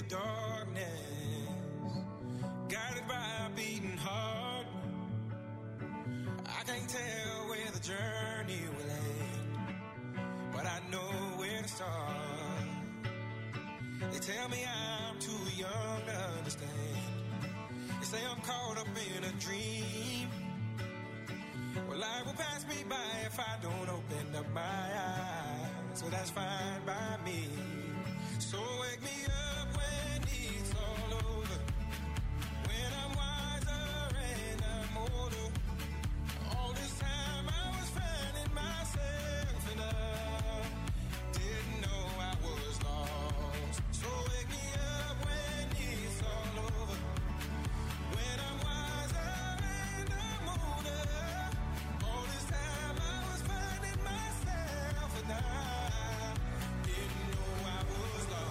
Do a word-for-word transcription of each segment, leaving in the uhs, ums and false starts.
darkness, guided by a beating heart. I can't tell where the journey will end, but I know where to start. They tell me I'm too young to understand. They say I'm caught up in a dream. Well, life will pass me by if I don't open up my eyes. So that's fine by me. So wake me up when it's all over, when I'm wiser and I'm older. All this time I was finding myself and I didn't know I was lost. So wake me up when it's all over, when I'm wiser and I'm older. All this time I was finding myself and I didn't know I was lost.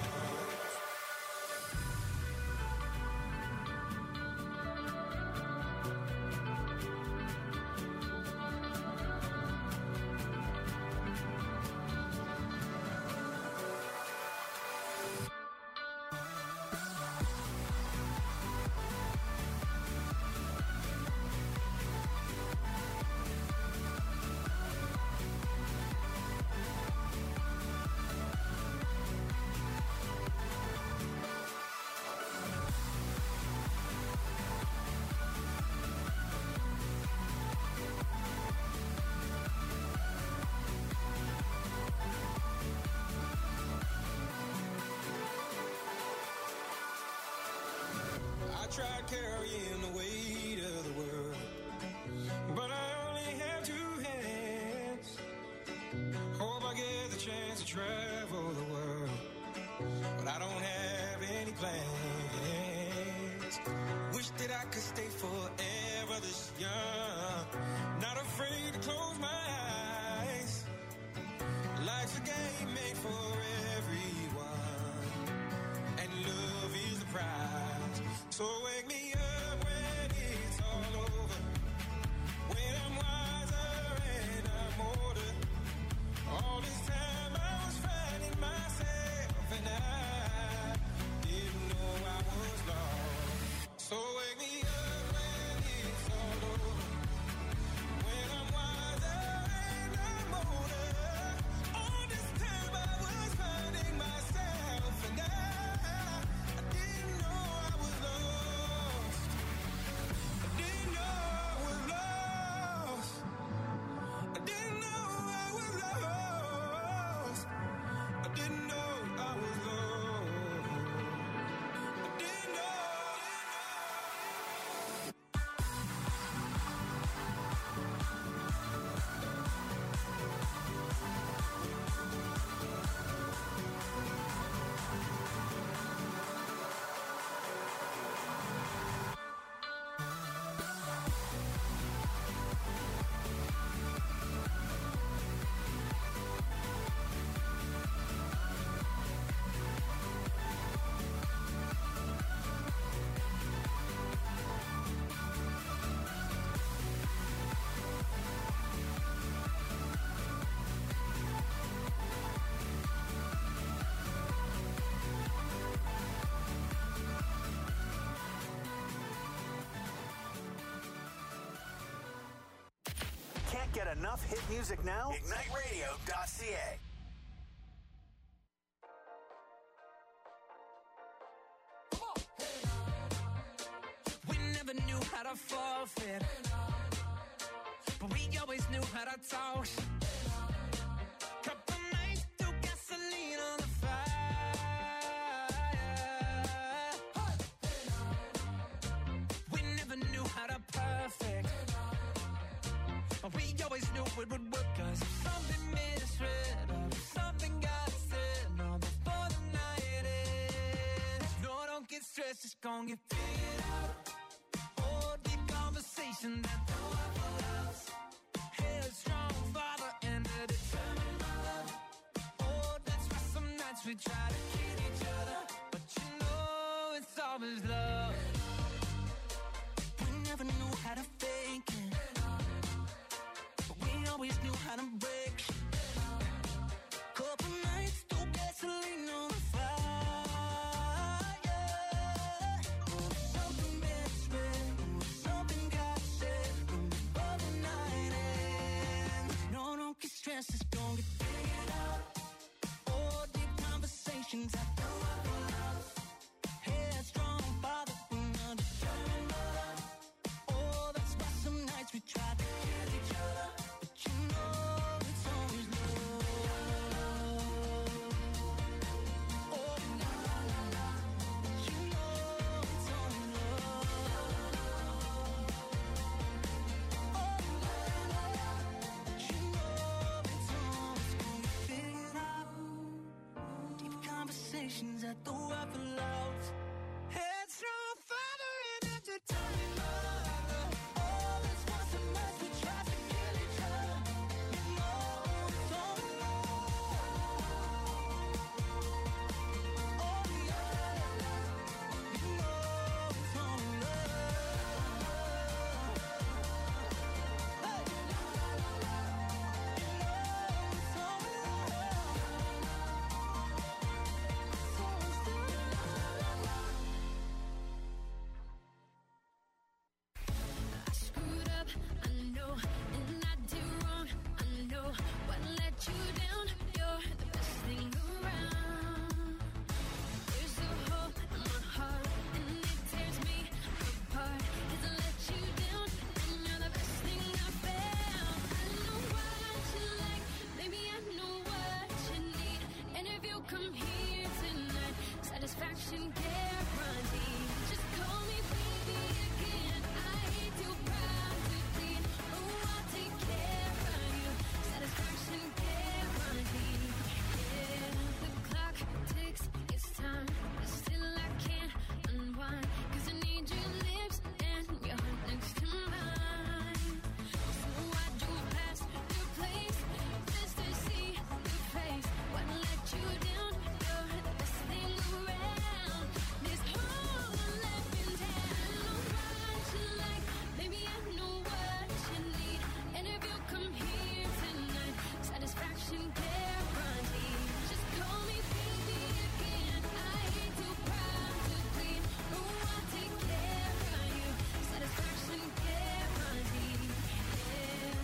Tried carrying the weight of the world, but I only have two hands. Hope I get the chance to travel the world, but I don't have any plans. Wish that I could stay forever this young, not afraid to close my eyes. Life's a game made for everyone, and love is the prize. So wake me up when it's all over, when I'm wiser and I'm older. All this time I was finding myself and I didn't know I was lost. So wake me up when it's all over, when I'm wiser and I'm older. All this time I was finding myself and I Get enough hit music now? Ignite Radio dot C A. We never knew how to forfeit, but we always knew how to talk. Couple nights threw gasoline on the fire. We never knew how to perfect, we always knew it would work, cause if something misread or if something got said, no, before the night ends. No, don't get stressed, it's gonna get figured out. Oh, deep conversation that no one else. Headstrong father and a determined mother. Oh, that's why some nights we try to kid each other, but you know it's always love. We never knew how to fake it, always knew how to break. Couple nights, threw gasoline on the fire. answers don't get figured out. Oh, deep conversations I don't have enough. Headstrong, bothering, undetermined love. Oh, that's why some nights we try to kill each other. But you know it's always love. Oh, la la la la. But you know it's always love. Oh, la la la. But you know it's always gonna get figured out. Deep conversations I don't have allowed. Headstrong, fathering, entertaining love. Oh, that's why some nights we try to kill each other. You know it's only love. Oh, la la la. You know it's only love. Hey, la la la la. You know it's only I screwed up, I know, and I did wrong, I know. What let you down? You're the best thing around. There's a hole in my heart, and it tears me apart. 'Cause I let you down, and you're the best thing I found. I know what you like, maybe I know what you need. And if you come here tonight, satisfaction guaranteed. Just call me baby again. I ain't too proud to plead. Oh, I'll take care of you. Satisfaction guaranteed. Yeah, the clock ticks, it's time, but still I can't unwind. 'Cause I need your lips and your heart next to mine. So I drove past your place just to see your face. What let you down? You're the best thing around. This hole left in town. I know what you like, maybe I know what you need. And if you come here tonight, satisfaction guaranteed. Just call me baby again. I ain't too proud to plead. Oh, I'll take care of you. Satisfaction guaranteed. Yeah.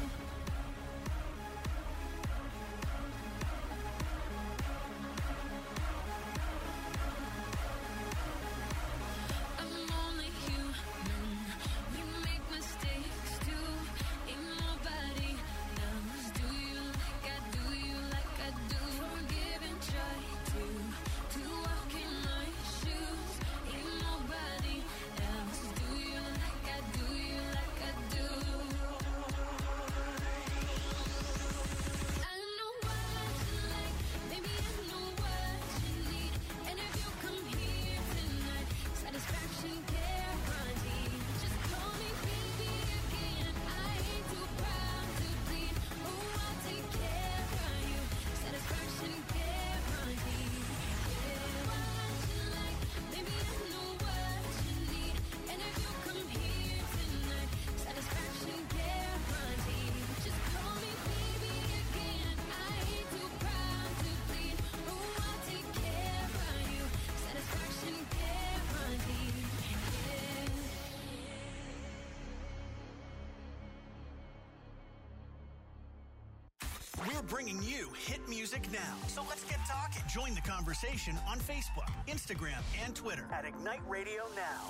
I'm only human. We make mistakes too. Ain't nobody knows. Do you like I do? You like I do? Forgive and try to to walk in my shoes. Ain't nobody else. Do you like I do? You like I do? I know what you like, maybe I know what you need. And if you come here tonight, satisfaction guaranteed. Just call me baby again. I ain't too proud to plead. Oh, I'll take care of you. Satisfaction guaranteed. Yeah, what you like, maybe I know what you need. And if you come here tonight, satisfaction guaranteed. Just call me baby again. I ain't too proud to plead. Oh, I'll take care of you. Satisfaction guaranteed. Yeah. We're bringing you hit music now. So let's get talking. Join the conversation on Facebook, Instagram, and Twitter at Ignite Radio Now.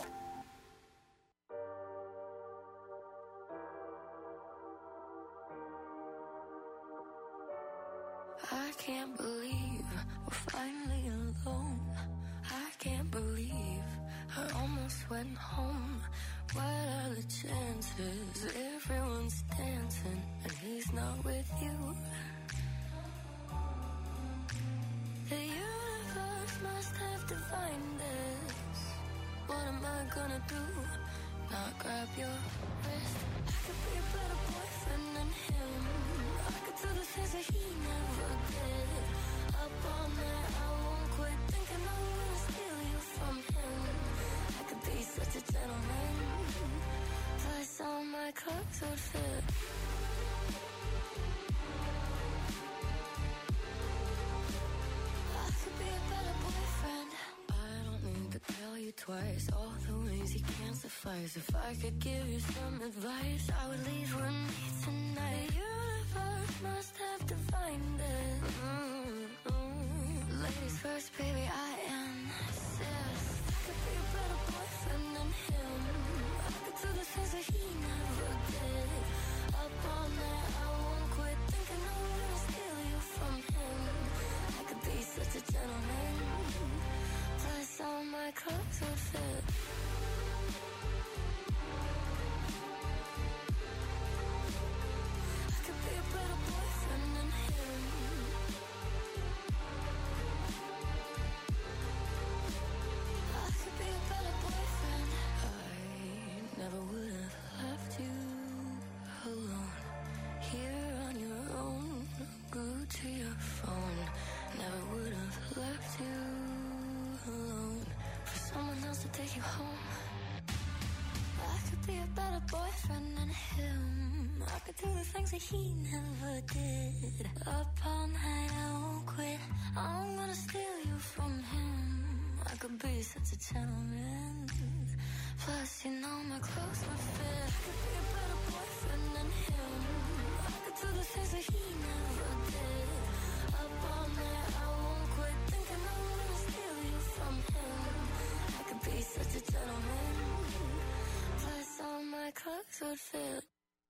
I can't believe we're finally alone. I can't believe I almost went home. What are the chances? Everyone's dancing and he's not with you. The universe must have divined this. What am I gonna do? Not grab your wrist. I could be a better boyfriend than him. I could do the things that he never did. Up all night, I won't quit thinking I'm gonna steal you from him. I could be such a gentleman. Plus all my clothes would fit. I could be a better boyfriend. I don't need to tell you twice all the ways you can't suffice. If I could give you some advice, I would leave with me tonight. The universe must have divided a better boyfriend than him. I could do the things that he never did. Up all night, I won't quit. I'm gonna steal you from him. I could be such a gentleman. Plus, you know my clothes would fit. I could be a better boyfriend than him. I could do the things that he never did. Up all night, I won't quit. Thinking I'm gonna steal you from him. I could be such a gentleman. Plus, all my clothes would fit.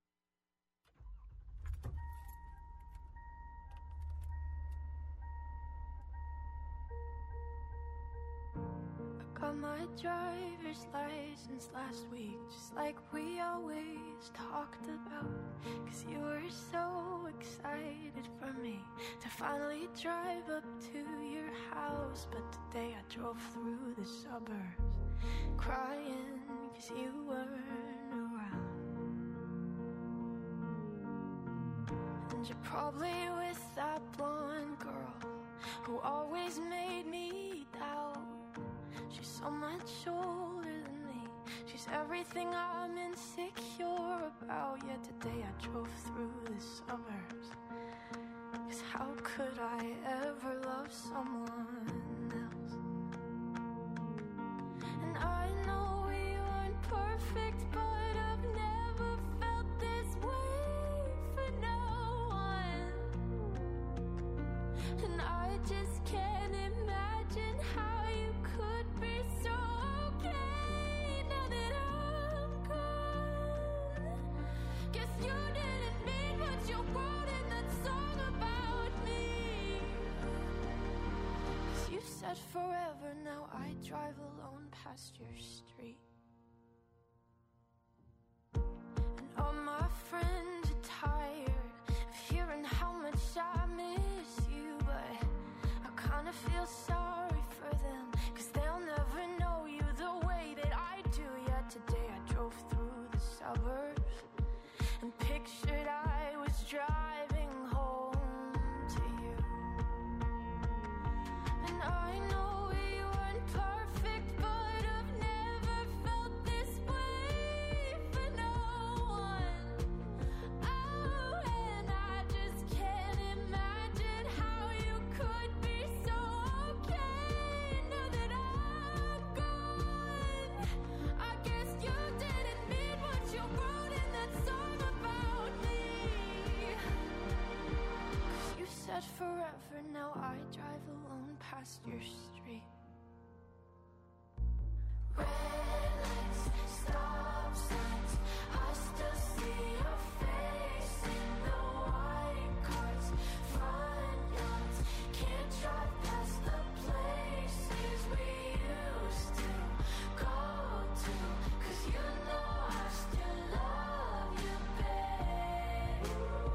Got my driver's license last week, just like we always talked about. Cause you were so excited for me to finally drive up to your house. But today I drove through the suburbs crying cause you weren't around. And you're probably with that blonde girl who always made me doubt. She's so much older than me. She's everything I'm insecure about. Yet today I drove through the suburbs. Cause how could I ever love someone else? And I know we aren't perfect, but I've never felt this way for no one. And I just can't imagine how you could be so okay now that I'm gone. Guess you didn't mean what you wrote in that song about me. Cause you said forever, now I drive alone past your street. And all my friends are tired of hearing how much I miss you, but I kinda feel sorry for them, cause they'll never know you the way that I do. Yet today I drove through the suburbs and pictured I was driving home to you. And I know we weren't perfect, but I've never felt this way for no one. Oh, and I just can't imagine how you could be so okay now that I'm gone. I guess you didn't mean what you wrote in that song about me. Cause you said forever, now I drive alone past your street. Red lights, stop signs, I still see your face in the white cars, front yards. Can't drive past the places we used to go to. Cause you know I still love you, babe.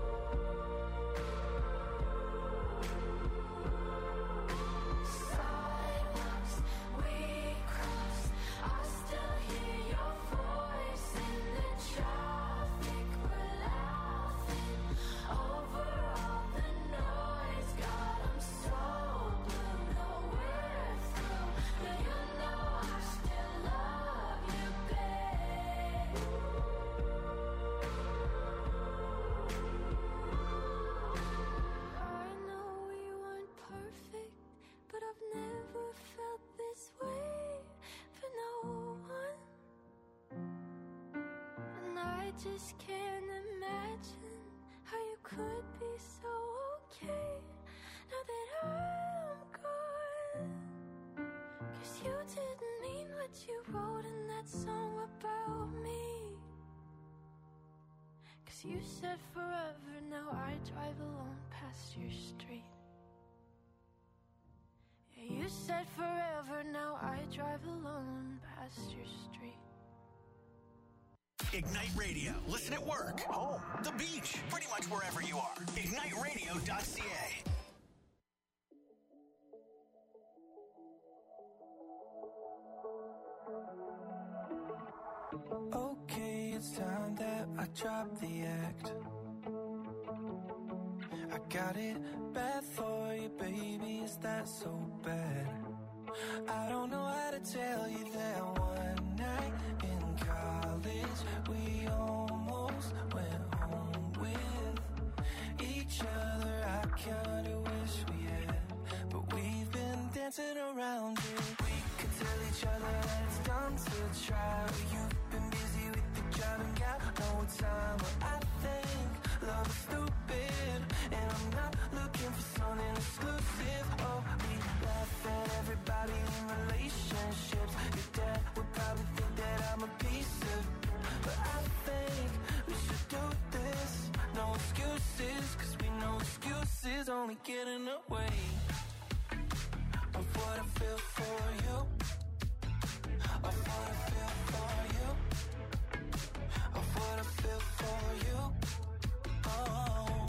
Sidewalks we cross, I still hear your voice in the traffic. We're laughing over all the noise. God, I'm so blue, no we're through, but you know I still love you, babe. I know we weren't perfect, but I've never felt this way for no one. And I just can't imagine how you could be so okay now that I'm gone. Cause you didn't mean what you wrote in that song about me. Cause you said forever, now I drive alone past your street. Yeah, you said forever, now I drive alone past your street. Ignite Radio. Listen at work, home, the beach, pretty much wherever you are. ignite radio dot c a. Okay, it's time that I drop the act. I got it bad for you, baby, is that so bad? I don't know how to tell you that one night in college college, we almost went home with each other. I kinda wish we had, but we've been dancing around it. We could tell each other that it's dumb to try. You've been busy with the job and got no time. But I think love is stupid, and I'm not looking for something exclusive. Oh, we laugh at everybody in relationships. Your dad would probably think that I'm a piece of, but I think we should do this. No excuses, cause we know excuses only get in the way of what I feel for you, of what I feel for you, of what I feel for you. Oh,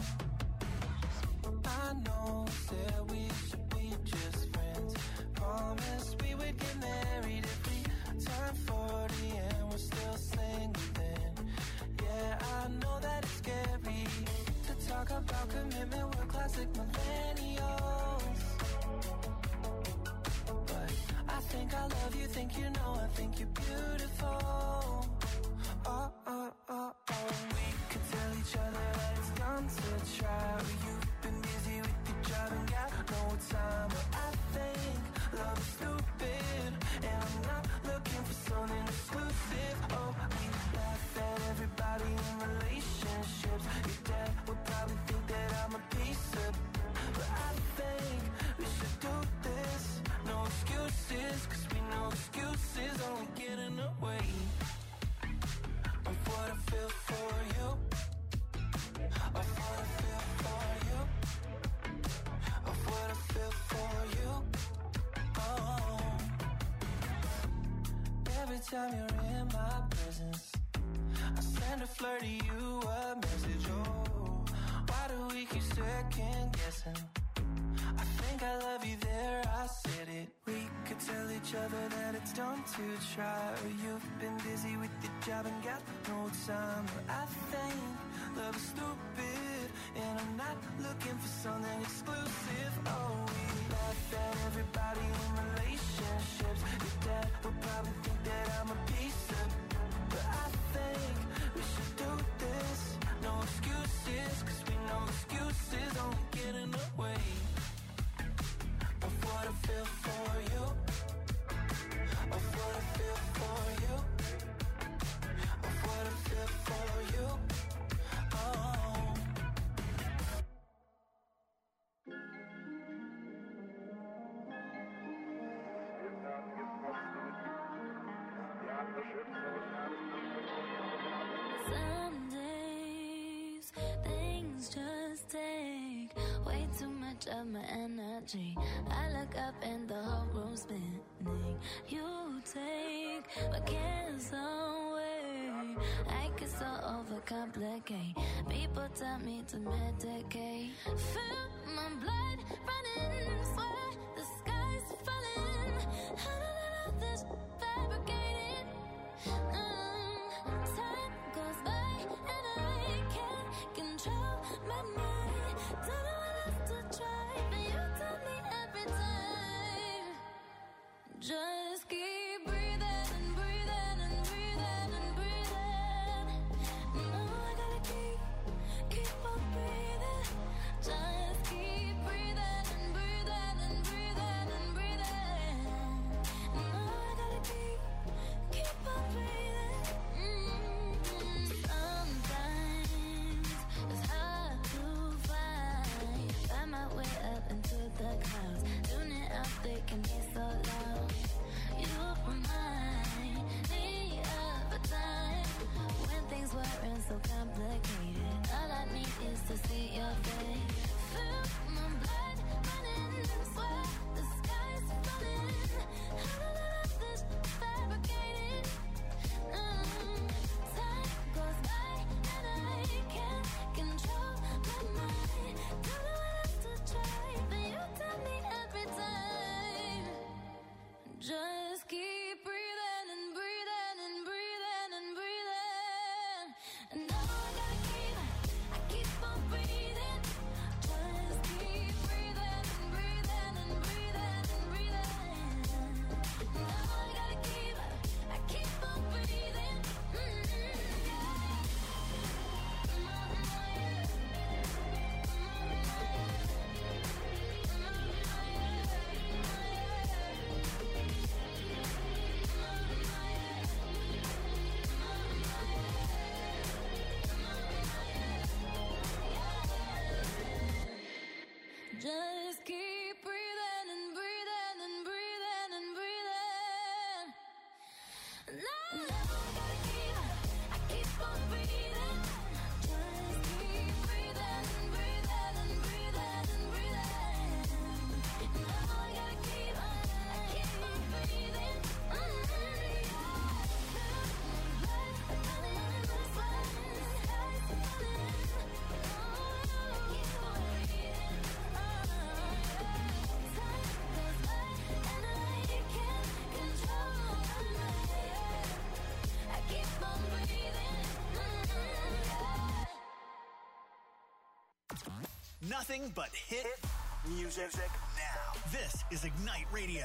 I know that we should be just friends. Promised we would get married if we turn forty and we're still single then. Yeah, I know that it's scary to talk about commitment, we're classic millennials. But I think I love you, think you know, I think you're beautiful. Oh, oh, oh, oh. We could tell each other that it's dumb to try. You've been busy with your job and got no time. But I think love is stupid, and I'm not looking for something exclusive. Oh, we laugh at everybody in relationships. Your dad would probably think that I'm a piece of, but I think we should do this. No excuses, cause we know excuses only get in the way of what I feel for you, of what I feel for you, of what I feel for you. Oh, every time you're in my presence, I send a flirty you a message. Oh, why do we keep second guessing? I think I love you there, I said it. We could tell each other that it's dumb to try. You've been busy with your job and got no time. But I think love is stupid, and I'm not looking for something exclusive. Oh, we laugh at everybody in relationships. Your dad would probably think that I'm a piece of, but I think we should do this. No excuses, cause we know excuses only get in the way of what I feel for you, of what I feel for you, of what I feel for you. Oh, some days things just take way too much of my energy. I look up and the whole room's spinning. You take my cares away. I get so overcomplicate. People tell me to medicate. Feel my blood running, swear the sky's falling. How did I know this fabricated? Mm, time goes by and I can't control my mind. Don't know what else to try, but you tell me every time. Just keep breathing and breathing and breathing and breathing. No, I gotta keep, keep on breathing. Just keep breathing and breathing and breathing and breathing. Nothing but hit music now. This is Ignite Radio.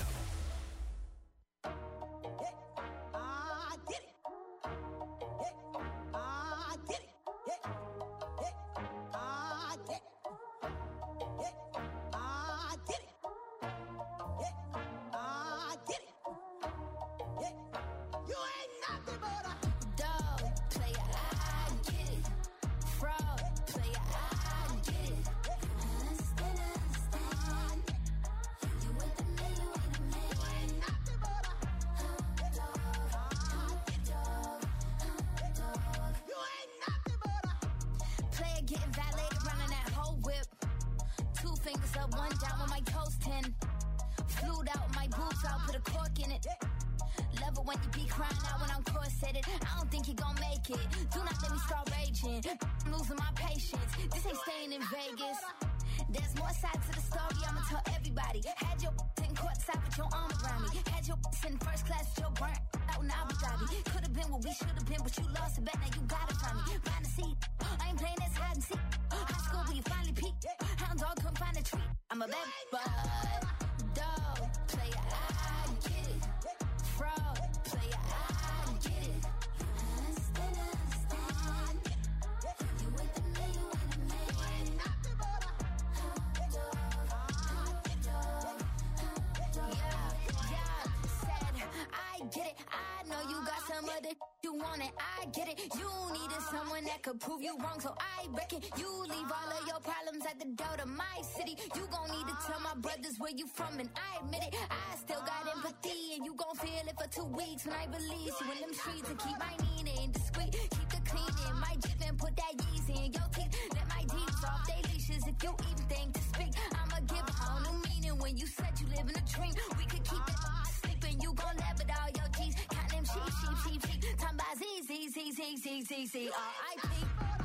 Prove you wrong, so I reckon you leave all of your problems at the door to my city. You gon' need to tell my brothers where you from, and I admit it. I still got empathy, and you gon' feel it for two weeks when I release you in them streets. And keep my meaning discreet, keep the cleaning. My Jeep and put that Yeezy in your teeth. Let my deeds off they leashes if you even think to speak. I'ma give a whole new meaning when you said you live in a dream. We could keep that sleeping, you gon' laugh at all your G's. Count them sheep, sheep, sheep, sheep. Time by Z, Z, Z, Z, Z, Z, Z, R I P.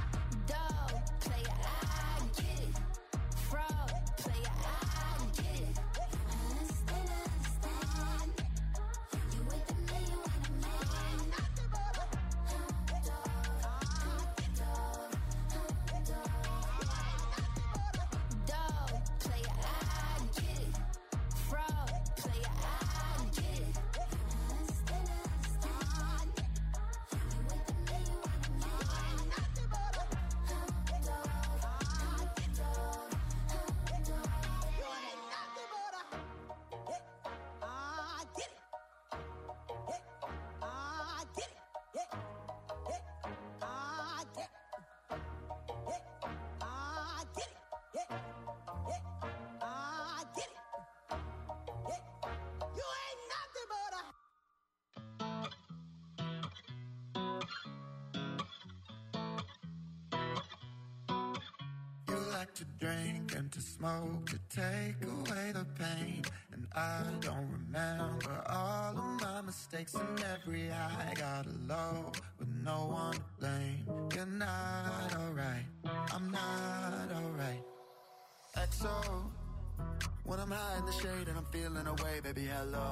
like to drink and to smoke to take away the pain. And I don't remember all of my mistakes and every high. Got a low with no one to blame. You're not alright, I'm not alright. X O, when I'm high in the shade and I'm feeling away, baby, hello.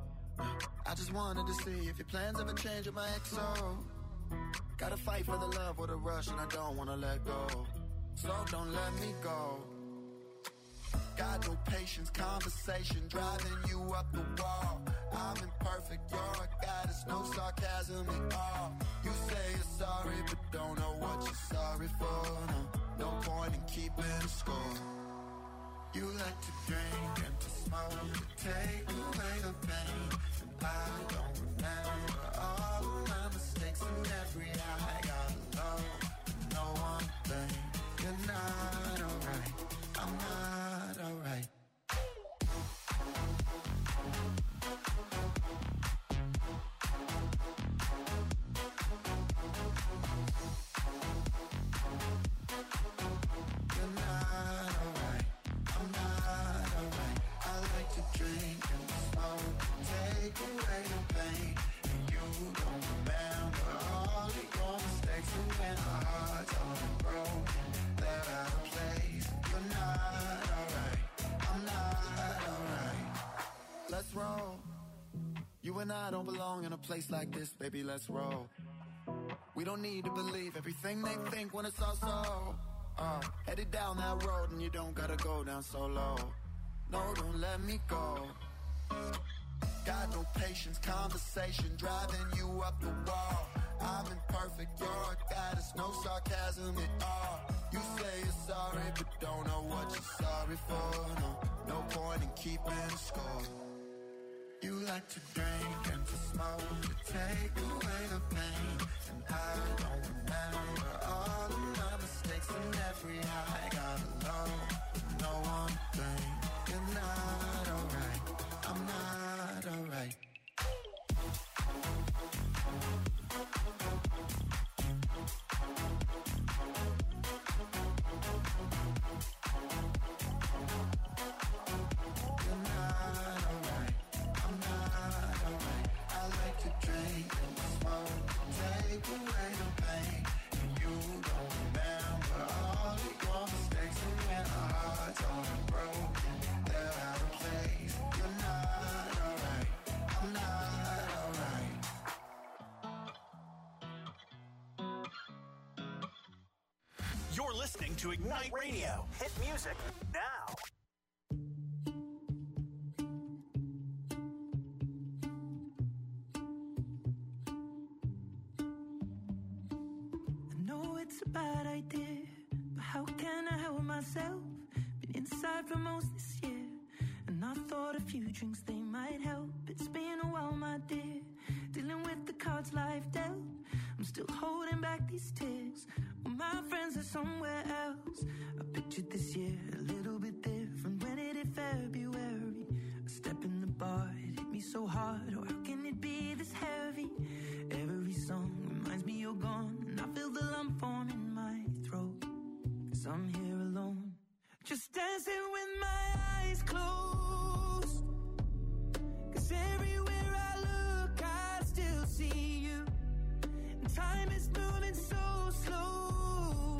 I just wanted to see if your plans ever change with my X O. Gotta fight for the love or the rush and I don't wanna let go. So don't let me go. Got no patience, conversation driving you up the wall. I'm imperfect, you're a goddess, no sarcasm at all. You say you're sorry, but don't know what you're sorry for. No, no point in keeping score. You like to drink and to smoke to take away the pain. And I don't remember all of my mistakes and every high. Got low, no one to blame. You're not alright, I'm not alright. You're not alright, I'm not alright. I like to drink and smoke, take away the pain. And you don't remember all of your mistakes. And when our hearts are broken, they're out of place. You're not alright, I'm not alright. Let's roll. You and I don't belong in a place like this, baby, let's roll. We don't need to believe everything they think when it's all so. Uh, headed down that road and you don't gotta go down so low. No, don't let me go. Got no patience, conversation driving you up the wall. I'm imperfect, you're a goddess, no sarcasm at all. You say you're sorry, but don't know what you're sorry for. No, no point in keeping score. You like to drink and to smoke to take away the pain. And I don't remember all of my mistakes and every high. Got alone with no one to blame. You're not alright, I'm not alright. You're listening to Ignite Radio. Hit music now. I know it's a bad idea, but how can I help myself? Been inside for most this year, and I thought a few drinks they might help. It's been a while, my dear, dealing with the cards life dealt. I'm still holding back these tears. Well, my friends are somewhere else. I pictured this year a little bit different. When it hit February, a step in the bar, it hit me so hard. Oh, how can it be this heavy? Every song reminds me you're gone, and I feel the lump form in my throat. Cause I'm here alone, just dancing with my eyes closed. Cause everywhere I look, I still see you. And time is moving so slow,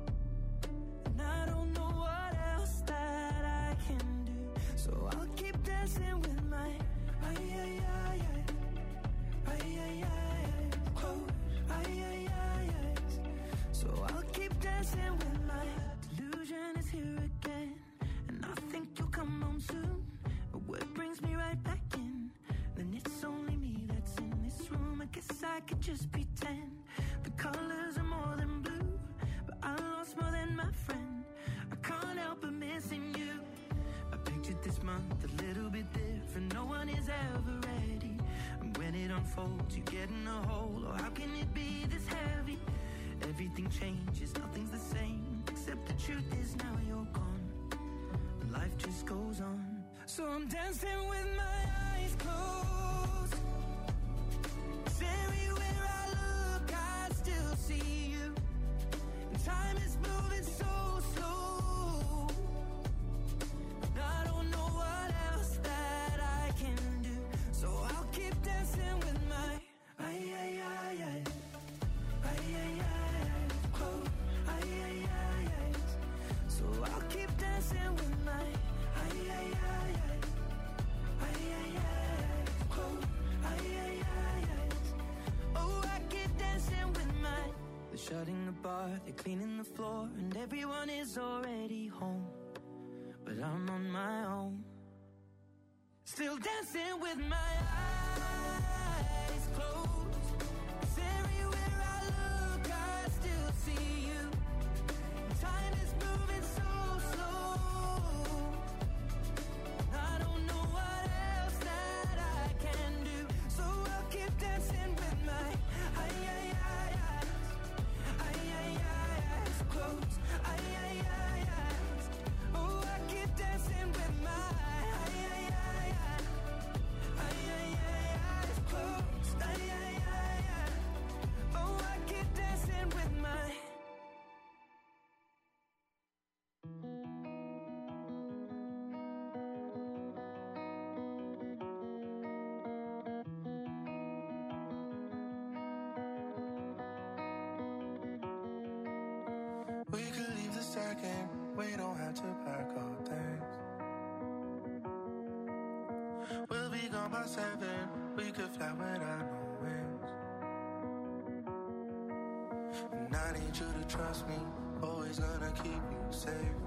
and I don't know what else that I can do. So I'll keep dancing with my ay ay ay ay ay ay ay close ay ay ay ay. So I'll keep dancing with my delusion is here again, and I think you'll come home soon. But what brings me right back in? Then it's only me that's in this room. I guess I could just pretend the colors are more than blue, but I lost more than my friend. I can't help but missing you. I pictured this month a little bit different. No one is ever ready, and when it unfolds, you get in a hole. Or how can it be this heavy? Everything changes, nothing's the same, except the truth is now you're gone, and life just goes on. So I'm dancing with my eyes closed. 'Cause everywhere I look, I still see you. And time is moving so slow, and I don't know what else that I can do. So I'll keep dancing with my ay ay ay ay ay ay ay close ay ay ay ay. So I'll keep dancing with my ay ay ay ay ay ay ay close ay ay ay ay. Oh, I keep dancing with my. They're shutting the bar, they're cleaning the floor, and everyone is already home, but I'm on my own, still dancing with my eyes closed. 'Cause everywhere I look, I still see you. Time is moving so slow, I don't know what else that I can do. So I'll keep dancing with my ay ay ay ay ay ay eyes closed ay ay ay eyes. Oh, I keep dancing with my ay ay ay ay ay ay eyes closed ay ay ay ay. Oh, I keep dancing with my. We could leave the second, we don't have to pack all things. We'll be gone by seven, we could fly without no wings. And I need you to trust me, always is gonna keep you safe.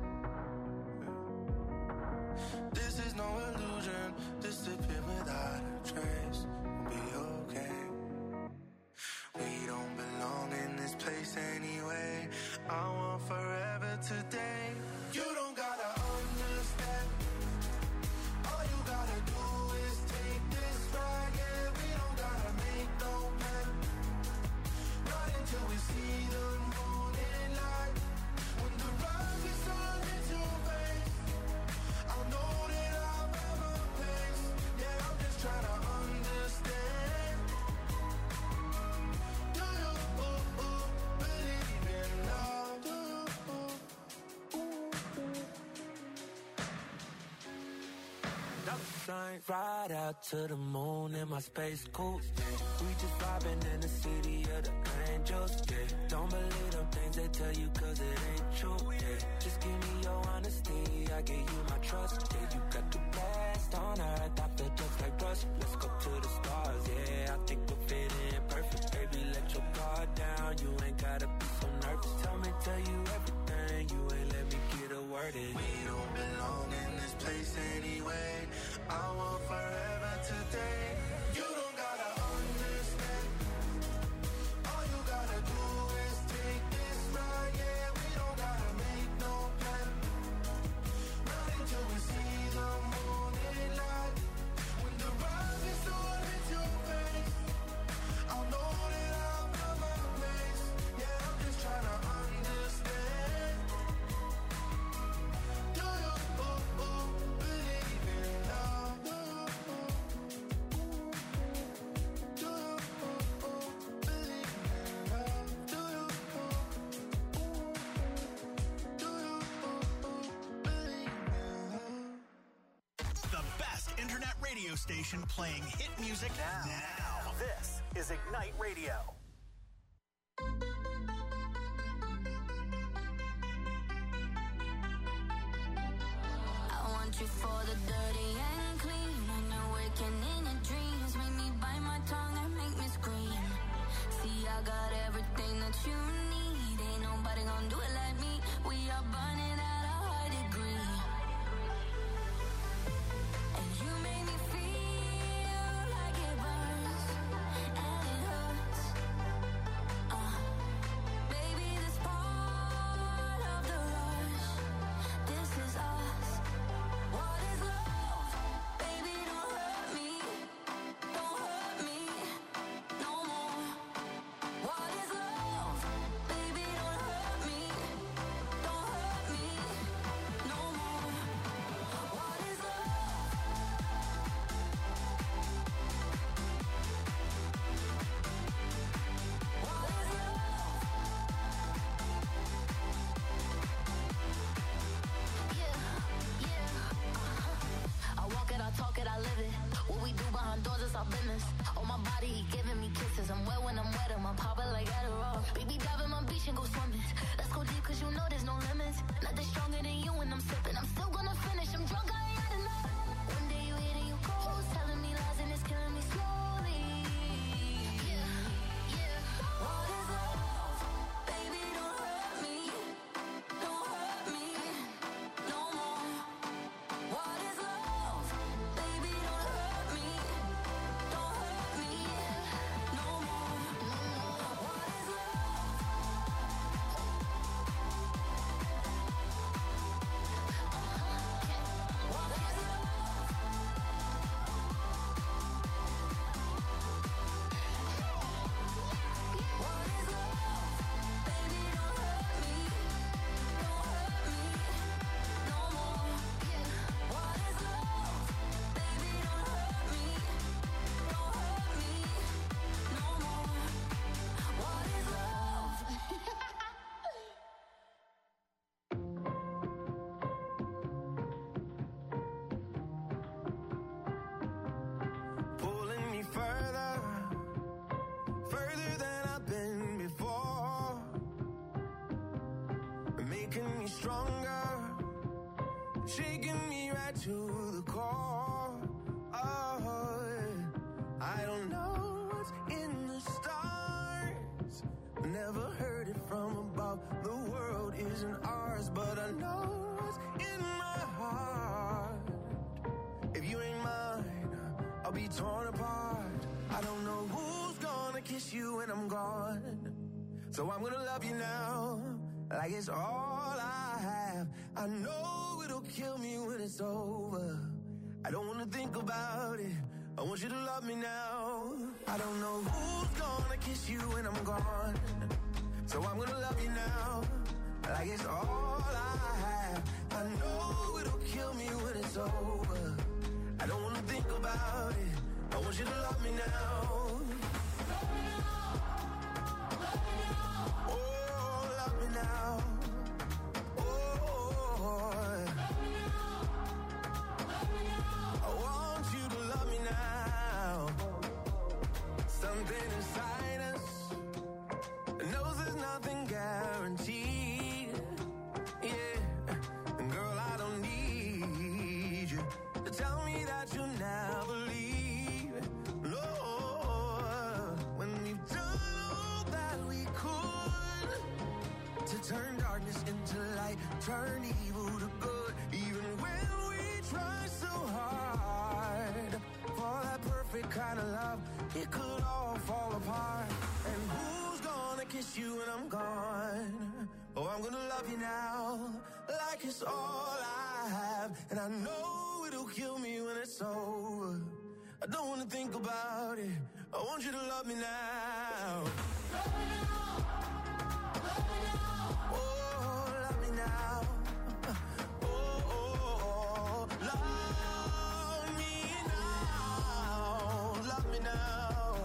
This is no illusion. Disappear without a trace. We'll be okay. We don't belong in this place anyway. I want forever today. You don't gotta understand. All you gotta do is take this ride. Yeah, we don't gotta make no plan. Not until we see the morning light. When the rise is on into face, I'll know that I'll have a place. Yeah, I'm just trying to understand. Do you ooh, ooh, believe in love? Do you ooh, ooh, ooh. Dollar signs, ride out to the moon in my space coupe. We just vibing in the city of the angels, yeah. Don't believe them things they tell you cause it ain't true, yeah. Just give me your honesty, I give you my trust, yeah. You got the best on earth, I feel just like rust. Let's go to the stars, yeah. I think we'll fit in perfect, baby. Let your guard down, you ain't gotta be so nervous. Tell me, tell you everything, you ain't let me get a word in. We don't belong in this place anyway. I want forever today. You don't gotta understand. All you gotta do is take this ride. Yeah, we don't gotta make no plan. Not until we see the morning light. When the rise is on into your face, I'll know that I'll have my place. Yeah, I'm just trying to understand. Do you ooh, ooh, believe in love? Do you ooh, ooh, do you ooh, ooh, believe in love? Do you ooh, ooh, do you ooh, ooh, believe in love? The best internet radio station playing hit music now. now. This is Ignite Radio. I want you for the dirty and clean. When you're waking in your dreams, make me bite my tongue and make me scream. See, I got everything that you need. Ain't nobody gonna do it like me. We are burning at a high degree. And you make me feel like it burns and it hurts. Uh, baby, this part of the rush. This is us. What is love? Baby, don't hurt me. Don't hurt me no more. What is love? Baby, don't hurt me. Don't hurt me no more. What is love? What is love? Yeah, yeah, uh-huh. I walk it, I talk it, I live it. What we do behind doors is our business. On my body, he giving me kisses. I'm wet when I'm wet, I'm popping like Adderall. Baby, dive in my beach and go swimming. Let's go deep, cause you know there's no limits. Nothing stronger than you when I'm sipping. I'm still gonna finish, I'm drunk, I ain't had enough. One day you hit and you go, telling me lies and it's killing me slowly. Yeah, yeah. What is love? Baby, don't hurt me. Don't hurt me no more. What is love? Baby, don't hurt me. Don't hurt me no more. What is love? What is love? What is love? Baby, don't hurt me. Don't hurt me no more. What is love? Baby, don't hurt me. Don't hurt me no more. What is love? Pulling me further, further than I've been before, making me stronger, shaking me right to the core. Oh, I don't know what's in the stars, never heard it from above. The world is isn't ours, but I know what's in my heart. If you ain't mine, I'll be torn apart. I don't know who's gonna kiss you when I'm gone, so I'm gonna love you now, like it's all I have. I know it'll kill me when it's over. I don't wanna think about it, I want you to love me now. I don't know who's gonna kiss you when I'm gone, so I'm gonna love you now, like it's all I have. I know it'll kill me when it's over. I don't wanna think about it, I want you to love me now. Love me now, love me now. Oh, love me now. Oh, love me now, love me now. I want you to love me now. Something inside us knows there's nothing guaranteed. Yeah, and girl, I don't need you to tell me that you'll never leave. No, when we've done all that we could to turn darkness into light, turn evil to good, even when we try so hard for that perfect kind of love, it could all fall apart. And who's gonna kiss you when I'm gone? Oh, I'm gonna love you now, like it's all I have. And I know it'll kill me when it's over. I don't wanna think about it, I want you to love me now. Love me now, love me now. Oh, love me now. Oh, oh, oh, love me now, love me now.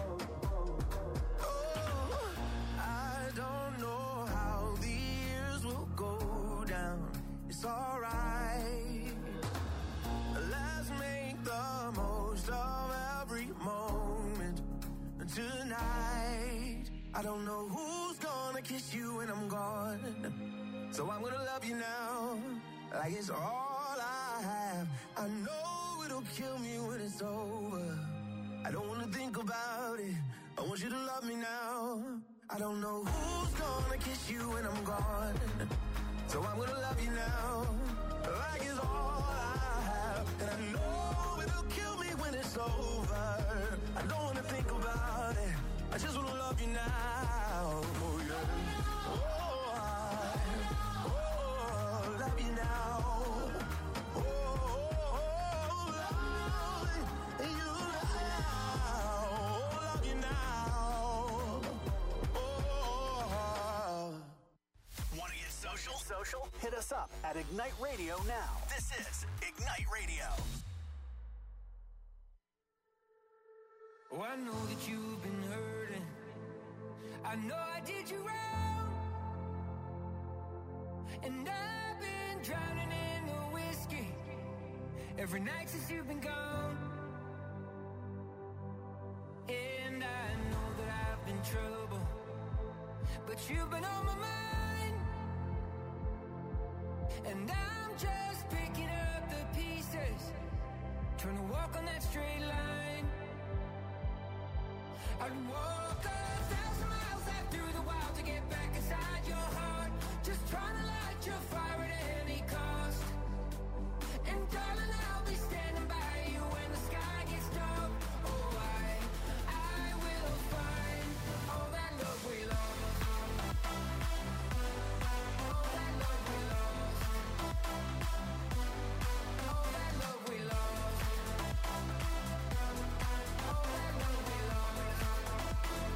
Oh, I don't know how the years will go down, it's alright. Let's make the most of every moment tonight. I don't know who's gonna kiss you when I'm gone, so I'm gonna love you now, like it's all I have. I know it'll kill me when it's over. I don't wanna think about it, I want you to love me now. I don't know who's gonna kiss you when I'm gone, so I'm gonna love you now, like it's all I have. And I know it'll kill me when it's over. I don't wanna think about it, I just wanna love you now. Oh yeah. Oh, I, oh, love you now. Oh, oh, love you now. Love you now. Oh. Want to get social? Social? Hit us up at Ignite Radio now. This is Ignite Radio. Oh, I know that you've been hurting, I know I did you wrong, and I've been drowning in the whiskey every night since you've been gone. And I know that I've been trouble, but you've been on my mind, and I'm just picking up the pieces, trying to walk on that straight line. I'd walk a thousand miles out through the wild to get back inside your heart, just trying to light your fire at any cost. And darling, I'll be standing by you when the sky gets dark. Oh, I, I will find all that love we lost, all that love we lost, all that love we lost, all that love we lost.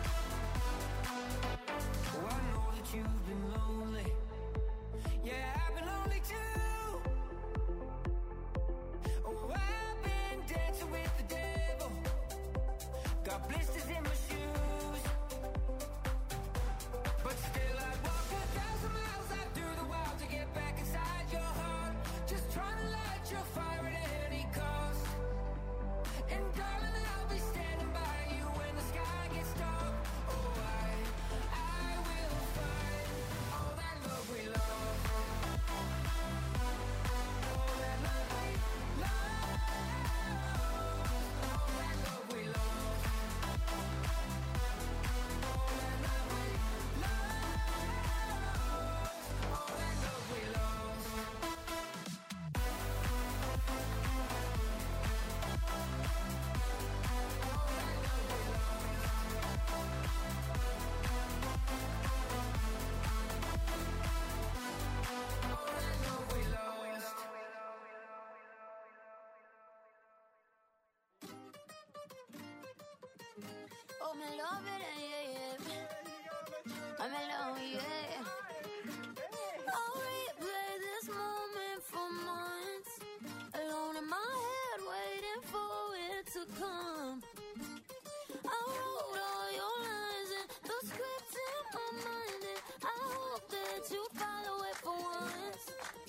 I'm in love with it, yeah, yeah. I'm in love, yeah. I'll replay this moment for months, alone in my head, waiting for it to come. I wrote all your lines and the script in my mind, and I hope that you follow it for once.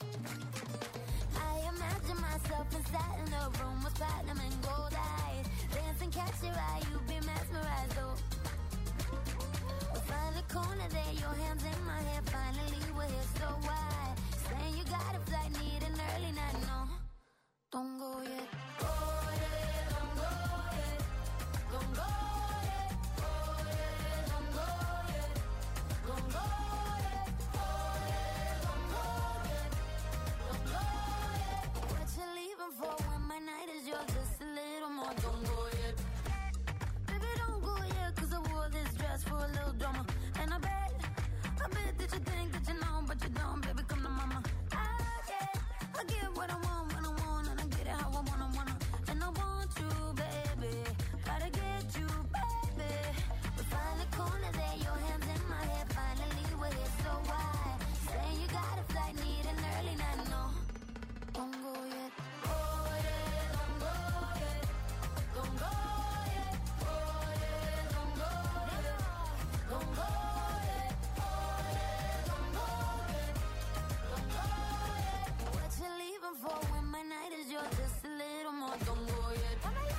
I imagine myself inside in the room with platinum and gold eyes, dancing, catch your eye, you be mesmerized, though. We'll find the corner there, your hands in my hair, finally we're here, so why? Saying you got a flight, need an early night, no, don't go yet. Go yet, don't go yet, don't go yet, go yet, don't go yet, don't go yet, go yet, don't go yet, don't go yet. What you leaving for when my night is yours? Just a little more, don't go yet. Baby, don't go yet, cause I wore this dress for a little drama. And I bet, I bet that you think that you know, but you don't, baby, come to mama. I get, I get what I want when I want, and I get it how I wanna, wanna. And I want you, baby, gotta get you, baby. We find the corner there, your hands in my hair, finally we're here, so why? Saying you got a flight, need an early night, no, don't go yet. Go yet, don't go yet, don't go yet, go yet, don't go yet, don't go yet, go yet, don't go yet, don't go yet. What you leaving for when my night is yours? Just a little more, don't go yet. La la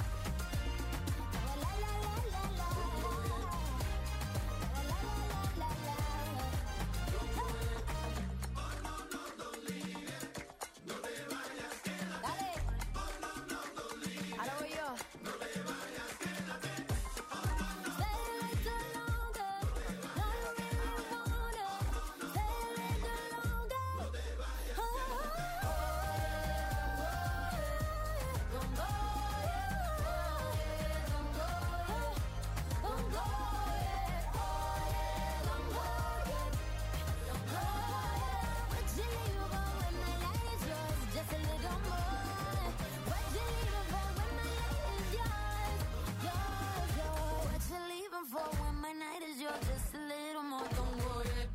la la la la, la la la la la. Dale. Ahora voy yo. Stay a little longer. No, you really want it. Stay a little longer. Oh, don't go yet. Don't go yet. Don't go yet. Don't go yet. Don't go yet. What you leaving for when my night is yours? Just a little more. What you leaving for when my night is yours? Yours, yours. What you leaving for when my night is yours? Just a little more. Don't go yet.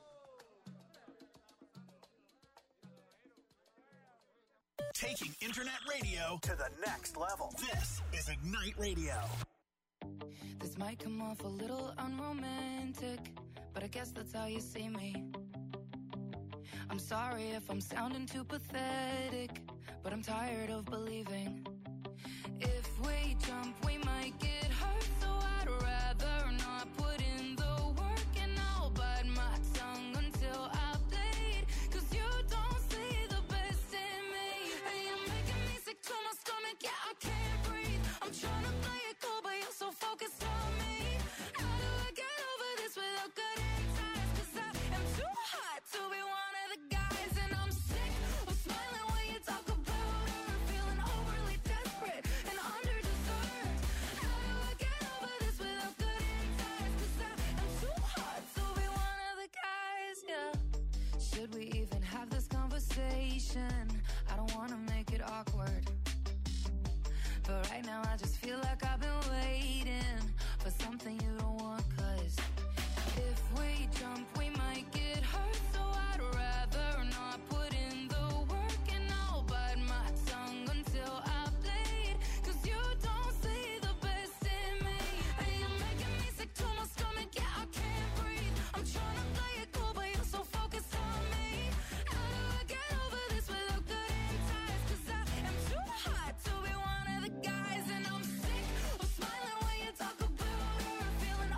Taking internet radio to the next level. This is Ignite Radio. This might come off a little unromantic, but I guess that's how you see me. I'm sorry if I'm sounding too pathetic, but I'm tired of believing. If we jump, we might get hurt, so I'd rather not put in the work, and I'll bite my tongue until I bleed, cause you don't see the best in me. And you're making me sick to my stomach, yeah, I can't breathe. I'm trying to play it cool, but you're so focused on me. How do I get over this without cutting ties? Cause I am too hot to be one of the guys, and I'm sick of smiling when you talk about her, feeling overly desperate and underdeserved. How do I get over this without cutting ties? Cause I am too hot to be one of the guys, yeah. Should we even have this conversation? I don't wanna make it awkward, but right now I just feel like I've been waiting for something you don't want. Cause if we jump, we might get hurt, so I'd rather not put in the work, and I'll bite my tongue until I bleed, cause you don't see the best in me. And you're making me sick to my stomach, yeah, I can't breathe. I'm trying to play it cool, but you're so focused on me. How do I get over this without cutting ties? Cause I am too hot to be one of the guys, and I'm sick of smiling when you talk about her, feeling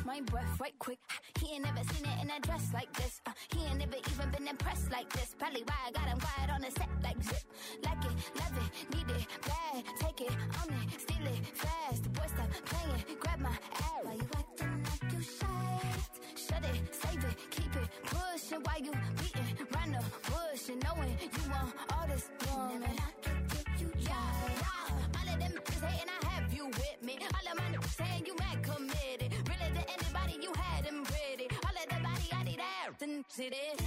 my breath right quick. He ain't never seen it in a dress like this. Uh, he ain't never even been impressed like this. Probably why I got him quiet on the set like zip. Like it, love it, need it, bad. Take it, own it, steal it, fast. The boy stop playing, grab my ass. Why you acting like you shy? Shut it, save it, keep it pushing. While you beating round the bush and knowing you want all this woman. Never knock it till you try. Yeah, yeah. All of them is hating, I have you with me. All of my niggas saying you mad committed. Really to anybody you had them ready. All of the body I need out and sit it.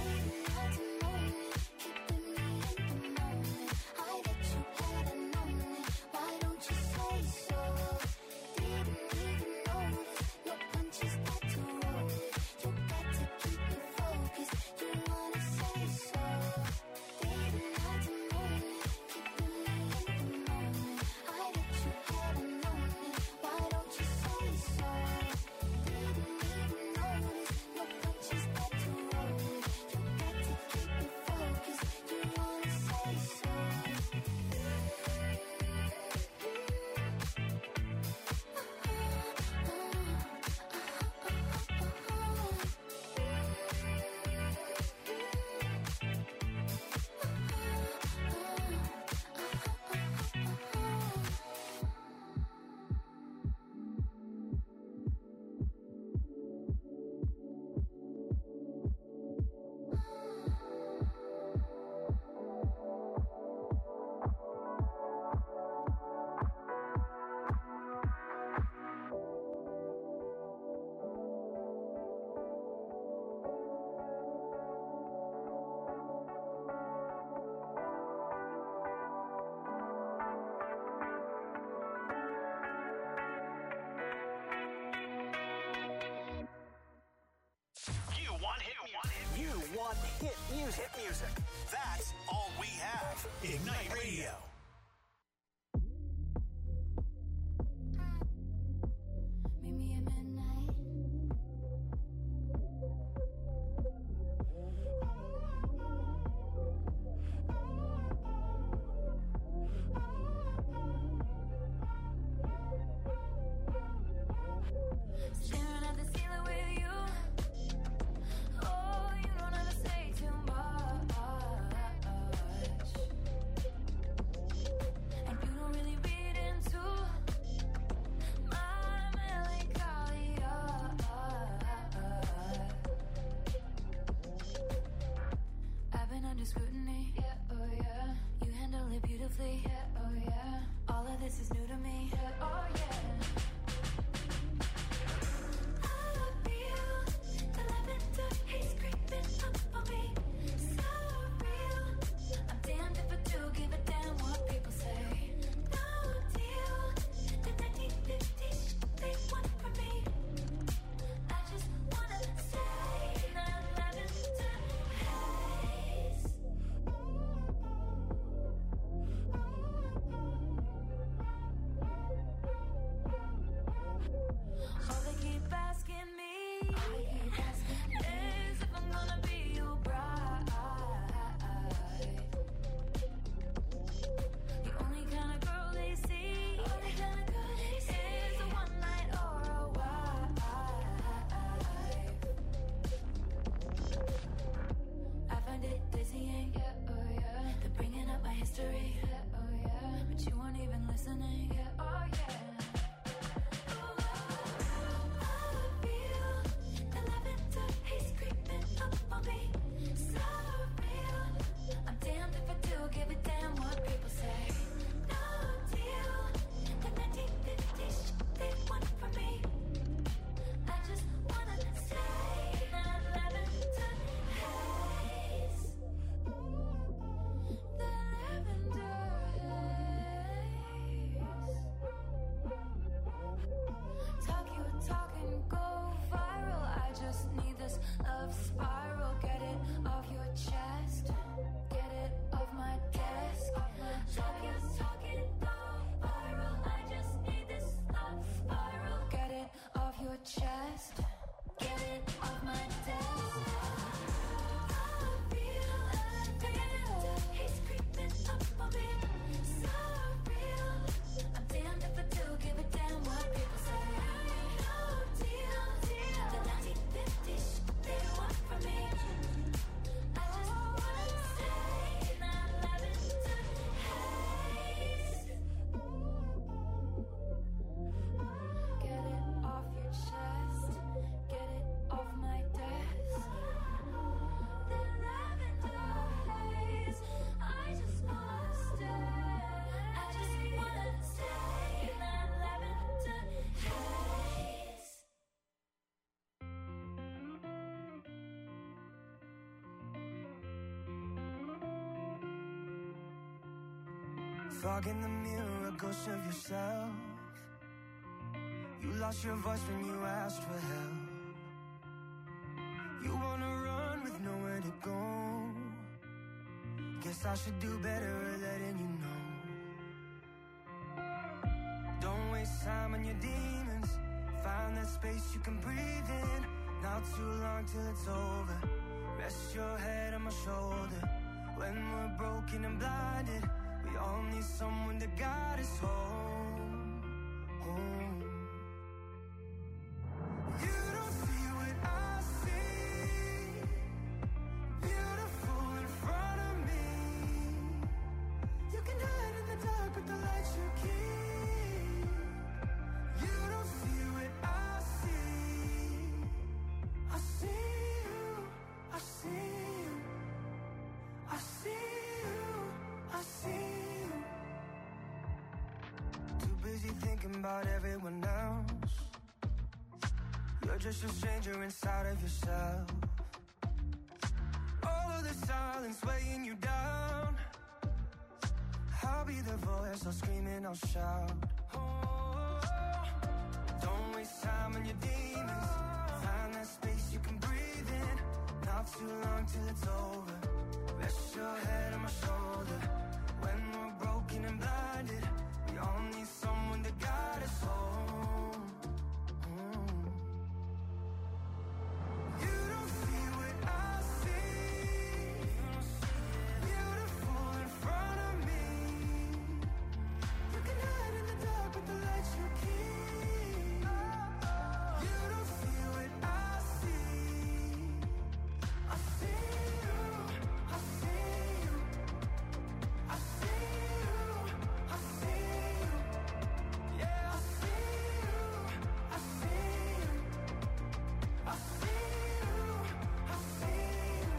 Hit music. Hit music. That's all we have. Ignite Radio. Meet me at midnight. Staring at the ceiling with you. Oh, you don't ever say too much. Fog in the mirror, a ghost of yourself. You lost your voice when you asked for help. You wanna run with nowhere to go. Guess I should do better at letting you know. Don't waste time on your demons. Find that space you can breathe in. Not too long till it's over. Rest your head on my shoulder. When we're broken and blinded, we all need someone to guide us home, home. You don't see what I see. Beautiful in front of me. You can hide in the dark with the lights you keep. You don't see what I see. I see you, I see you. I see you, I see you. Too busy thinking about everyone else. You're just a stranger inside of yourself. All of the silence weighing you down. I'll be the voice, I'll scream and I'll shout. Oh, don't waste time on your demons. Find that space you can breathe in. Not too long till it's over. Rest your head on my shoulder. When we're broken and blinded, we all need someone to guide us home. Mm. You don't see what I see. Beautiful in front of me. You can hide in the dark with the lights you keep. You don't see what I see. I see you. I see you, I see you, I see you, yeah, I see you, I see you, I see you, I see you.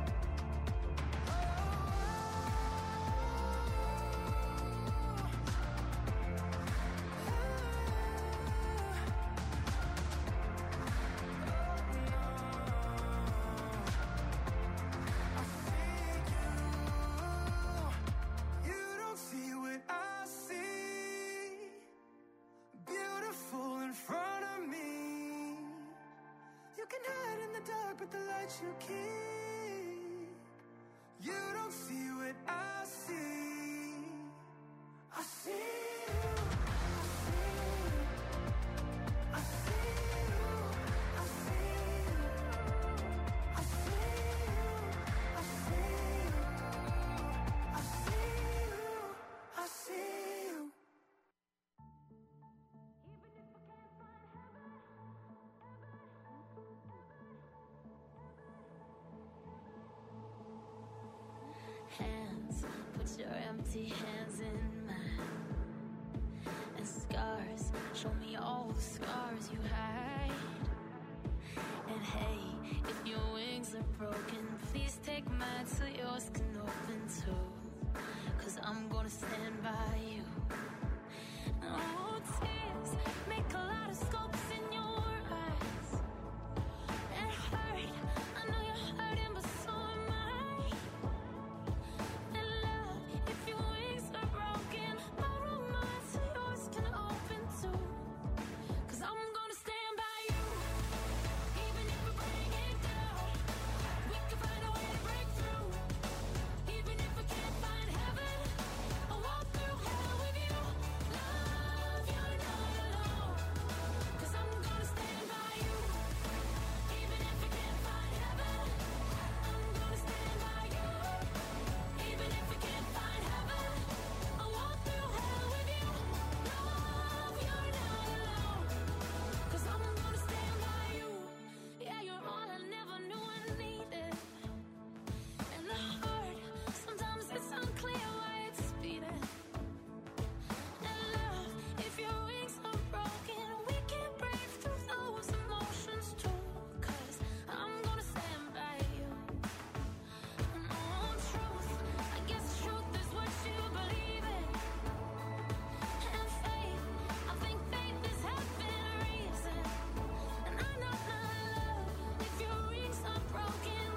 You don't see what I see. Beautiful in front of me. You can hide in the dark with the lights you keep. You don't see what I see. I see you. I see you. I see you. I see you. I see you. I see you. I see you. Hands, put your empty hands in mine. And scars, show me all the scars you hide. And hey, if your wings are broken, please take mine so yours can open too. Cause I'm gonna stand by you. Oh, tears make a lot of scopes in